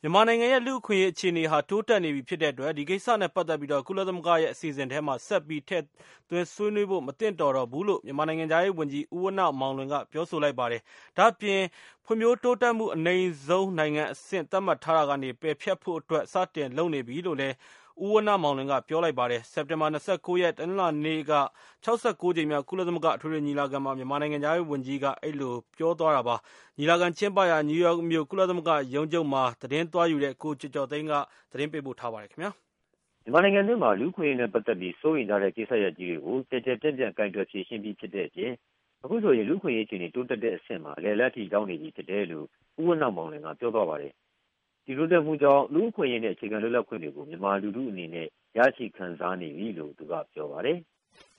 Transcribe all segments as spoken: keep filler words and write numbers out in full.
မြန်မာနိုင်ငံရဲ့လူ့အခွင့်အရေးအခြေအနေဟာတိုးတက်နေပြီဖြစ်တဲ့အတွက်ဒီကိစ္စနဲ့ပတ်သက်ပြီးတော့ကုလသမဂ္ဂရဲ့အစီအစဉ်ထဲမှာဆက်ပြီးထည့်သွင်းဆွေးနွေးဖို့မသင့်တော်တော့ဘူးလို့မြန်မာနိုင်ငံသားရေးဝန်ကြီးဦးဝဏ္ဏမောင်လွင်ကပြောဆိုလိုက်ပါတယ်။ဒါ့အပြင်ဖွံ့ဖြိုးတိုးတက်မှုအနိမ့်ဆုံးနိုင်ငံအဆင့်သတ်မှတ်ထားတာကနေပယ်ဖျက်ဖို့အတွက်စတင်လုပ်နေပြီလို့လည်းဦးဝဏ္ဏမောင်လွင်ကပြောလိုက်ပါတယ်။စက်တင်ဘာ၂၉ရက်တနင်္လာနေ့က၆၉ကြိမ်မြောက်ကုလသမဂ္ဂအထွေထွေညီလာခံမှာမြန်မာနိုင်ငံသားရေးဝန်ကြီးကအဲ့လိုပြောသွားတာပါ။ညီလာခံကျင်းပရာနယူးယောက်မြို့ကုလသမဂ္ဂရုံးချုပ်မှာသတင်းသွားယူတဲ့ကိုကျော်ကျော်သိန်းကသတင်းပေးပို့ထားပါတယ်ခင်ဗျာ။မြန်မာနိုင်ငံတွင်းမှာလူ့ခွင့်ရေးနဲ့ပတ်သက်ပြီးစိုးရိမ်ကြတဲ့ကိစ္စရပ်ကြီးတွေကိုကြကြပြန့်ပြန့်ကင်တွယ်ဖြေရှင်းပြီးဖြစ်တဲ့အပြင်အခုဆိုရင်လူ့ခွင့်ရေးအခြေအနေတိုးတက်တဲ့အဆင့်မှာလေလက်ထိရောက်နေပြီဖြစ်တယ်လို့ဦးဝဏ္ဏမောင်လွင်ကပြောသွားပါတယ်။ဒီလိုတဲ့မှုကြောင့်လူ့ခွင့်ရေးနဲ့အခြေခံလွတ်လပ်ခွင့်တွေကိုမြန်မာလူထုအနေနဲ့ရရှိခံစားနေပြီလို့သူကပြောပါတယ်။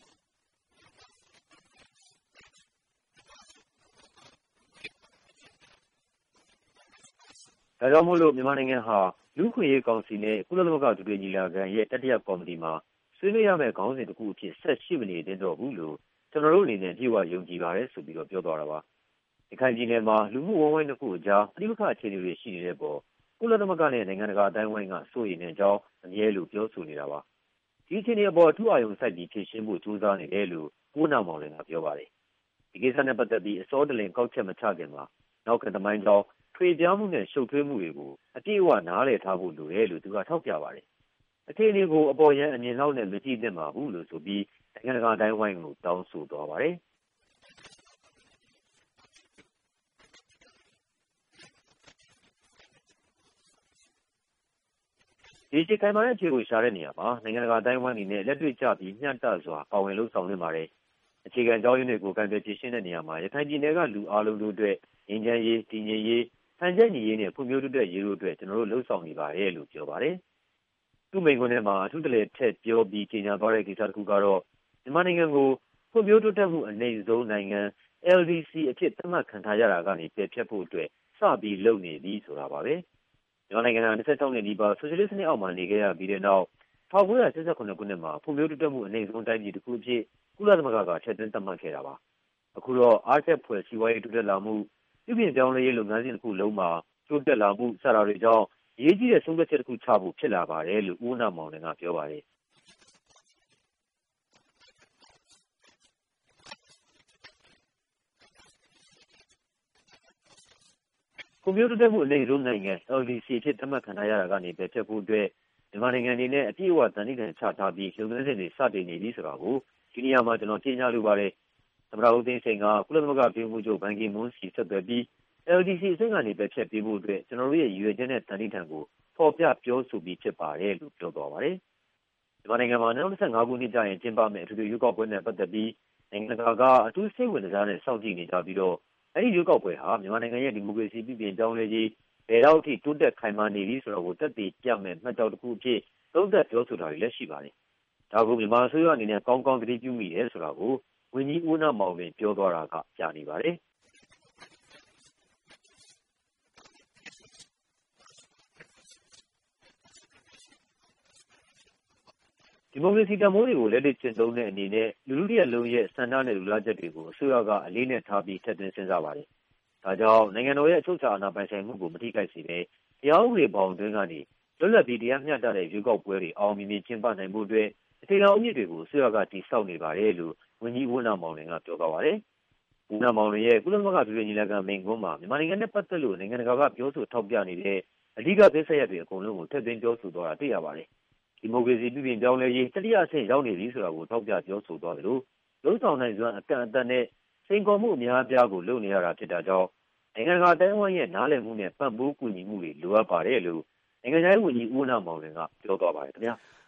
ဒါကြောင့်မို့လို့မြန်မာနိုင်ငံဟာလူ့ခွင့်ရေးကောင်စီနဲ့ကုလသမဂ္ဂဒုတိယညီလာခံရဲ့တတိယကော်မတီမှာဆွေးနွေးရမယ့်ခေါင်းစဉ်တစ်ခုအဖြစ်ဆက်ရှိမနေသင့်တော့ဘူးလို့ကျွန်တော်တို့အနေနဲ့ပြေဝယုံကြည်ပါတယ်ဆိုပြီးတော့ပြောသွားတာပါ။ရခိုင်ပြည်နယ်မှာလူမှုဝန်းဝိုင်းတစ်ခုအကြားပဋိပက္ခအခြေအနေတွေရှိနေတဲ့ပေါ်ကုလသမဂ္ဂနဲ့နိုင်ငံတကာအတိုင်းအဝိုင်းကစိုးရိမ်တဲ့အကြောင်းအမြဲလို့ပြောဆိုနေတာပါ။ဒီအခြေအနေအပေါ်အထူးအာရုံစိုက်ပြီးဖြေရှင်းဖို့ကြိုးစားနေတယ်လို့ဦးဝဏ္ဏမောင်လွင်ကပြောပါတယ်။ဒီကိစ္စနဲ့ပတ်သက်ပြီးအစောတလင်ကောက်ချက်မချခင်မှာနောက်ကသမိုင်းကြောင်းထွေပြားမှုနဲ့ရှုပ်ထွေးမှုတွေကိုအပြည့်အဝနားလည်ထားဖို့လိုတယ်လို့သူကထောက်ပြပါတယ်။အခြေအနေကိုအပေါ်ယံအမြင်လောက်နဲ့မကြည့်သင့်ပါဘူးလို့ဆိုပြီးနိုင်ငံတကာအတိုင်းဝိုင်းကိုတောင်းဆိုသွားပါတယ်။ဒီစိတ်ခိုင်မာတဲ့အခြေကိုရှာတဲ့နေရာမှာနိုင်ငံတကာအတိုင်းဝိုင်းအနေနဲ့လက်တွေ့ကျပြီးမျှတစွာပါဝင်လှုပ်ဆောင်နေပါတယ်။အခြေခံကြောင်းရင်းတွေကိုကံကြွယ်ဖြေရှင်းတဲ့နေရာမှာရခိုင်ပြည်နယ်ကလူအားလုံးတို့အတွက်ငြိမ်းချမ်းရေးတည်ငြိမ်ရေးဟန်ချက်ညီရေးနဲ့ဖွံ့ဖြိုးတိုးတက်ရေးတို့အတွက်ကျွန်တော်တို့လှုပ်ဆောင်နေပါတယ်လို့ပြောပါတယ်။သူ့မိန့်ခွန်းထဲမှာအထူးတလဲထက်ပြောပြီးကြေညာသွားတဲ့ကိစ္စတစ်ခုကတော့မြန်မာနိုင်ငံကိုဖွံ့ဖြိုးတိုးတက်မှုအနိမ့်ဆုံးနိုင်ငံ L D C အဖြစ်သတ်မှတ်ခံထားရတာကနေပယ်ဖျက်ဖို့အတွက်စပြီးလုပ်နေပြီဆိုတာပါပဲ။မြန်မာနိုင်ငံက၂၆နှစ်နီးပါးဆိုရှယ်လစ်စနစ်အောက်မှာနေခဲ့ရပြီးတဲ့နောက်၁၉၈၇ခုနှစ်မှာဖွံ့ဖြိုးတိုးတက်မှုအနိမ့်ဆုံးတိုင်းပြည်တစ်ခုအဖြစ်ကုလသမဂ္ဂကထည့်သွင်းသတ်မှတ်ခဲ့တာပါ။အခုတော့အားချက်ဖွယ်စီးပွားရေးတိုးတက်လာမှုပြုပြင်ပြောင်းလဲရေးလုပ်ငန်းစဉ်တစ်ခုလုံးမှာတိုးတက်လာမှုစတာတွေကြောင့်အရေးကြီးတဲ့ဆုံးဖြတ်ချက်တစ်ခုချဖို့ဖြစ်လာပါတယ်လို့ဦးဝဏ္ဏမောင်လွင်ကပြောပါတယ်။ကွန်ပျူတာတက်မှုအနေနဲ့နိုင်ငံ L D C ဖြစ်သတ်မှတ်ခံရတာကနေပဲဖြစ်ဖို့အတွက်မြန်မာနိုင်ငံအနေနဲ့အပြည့်အဝတန်ဖိုးခံချထားပြီးလုပ်ငန်းစဉ်တွေစတင်နေပြီဆိုတာကိုဒီနေရာမှာကျွန်တော်ကြေညာလိုပါတယ်။သမ္မတဦးသိန်းစိန်ကကုလသမဂ္ဂပြည်မှုချုပ်ဘန်ကီမွန်းစီဆက်သွယ်ပြီး L D C အဆင့်ကနေပဲဖြတ်ပေးဖို့အတွက်ကျွန်တော်တို့ရဲ့ရည်ရွယ်ချက်နဲ့တန်ဖိုးထံကိုဖော်ပြပြောဆိုပြီးဖြစ်ပါတယ်လို့ပြောသွားပါတယ်။မြန်မာနိုင်ငံမှာ၂၀၂၅ခုနှစ်ကျရင်ကျင်းပမယ့်အထူးရွေးကောက်ပွဲနဲ့ပတ်သက်ပြီးနိုင်ငံတကာကအထူးစိတ်ဝင်စားတဲ့စောင့်ကြည့်နေကြပြီးတော့အဲဒီရွေးကောက်ပွဲဟာမြန်မာနိုင်ငံရဲ့ဒီမိုကရေစီပြည်ပြင်ပြောင်းလဲရေးဘယ်တော့ထိတိုးတက်ခိုင်မာနေပြီဆိုတာကိုသက်သေပြမယ်မှတ်ကြောက်တစ်ခုအဖြစ်သုံးသပ်ပြောဆိုတာတွေလည်းရှိပါတယ်။ဒါကိုမြန်မာအစိုးရအနေနဲ့ကောင်းကောင်းသတိပြုမိတယ်ဆိုတာကိုဝန်ကြီးဦးဝဏ္ဏမောင်လွင်ပြောသွားတာကကြားနေပါတယ်။ဒီမိုကရေစီတမိုးတွေကိုလက်တွေ့ကျင့်သုံးတဲ့အနေနဲ့လူလူရဲ့လုံးရဲ့စံနှနဲ့လူလားချက်တွေကိုအစိုးရကအလေးနဲ့ထားပြီးထည့်သွင်းစဉ်းစားပါတယ်။ဒါကြောင့်နိုင်ငံတော်ရဲ့အချုပ်အခြာအာဏာပိုင်ဆိုင်မှုကိုမထိခိုက်စေဘဲတရားဥပဒေဘောင်အတွင်းကနေလွတ်လပ်ပြီးတရားမျှတတဲ့ရွေးကောက်ပွဲတွေအောင်မြင်မြင်ကျင်းပနိုင်ဖို့အတွက်အခြေခံအမြစ်တွေကိုအစိုးရကတည်ဆောက်နေပါတယ်လို့ဝန်ကြီးဦးဝဏ္ဏမောင်လွင်ကပြောသွားပါတယ်။ဦးဝဏ္ဏမောင်လွင်ရဲ့ကုလသမဂ္ဂပြည်ပညီလာခံမိန့်ခွန်းမှာမြန်မာနိုင်ငံနဲ့ပတ်သက်လို့နိုင်ငံတကာကပြောဆိုထောက်ပြနေတဲ့အဓိကကိစ္စရပ်တွေအကုန်လုံးကိုထည့်သွင်းပြောဆိုသွားတာတွေ့ရပါတယ်။ဒီမိုကရေစီပြည်ပြင်ပြောင်းလဲရေးတတိယအဆင့်ရောက်နေပြီဆိုတာကိုထောက်ပြပြောဆိုသွားတယ်လို့လုံဆောင်နိုင်စွမ်းအကန့်အသတ်နဲ့စိန်ခေါ်မှုအများအပြားကိုလုပ်နေရတာဖြစ်တာကြောင့်နိုင်ငံတကာအတိုင်းအဝိုင်းရဲ့နားလည်မှုနဲ့ပံ့ပိုးကူညီမှုတွေလိုအပ်ပါတယ်လို့နိုင်ငံခြားရေးဝန်ကြီးဦးဝဏ္ဏမောင်လွင်ကပြောသွားပါတယ်ခင်ဗျာ။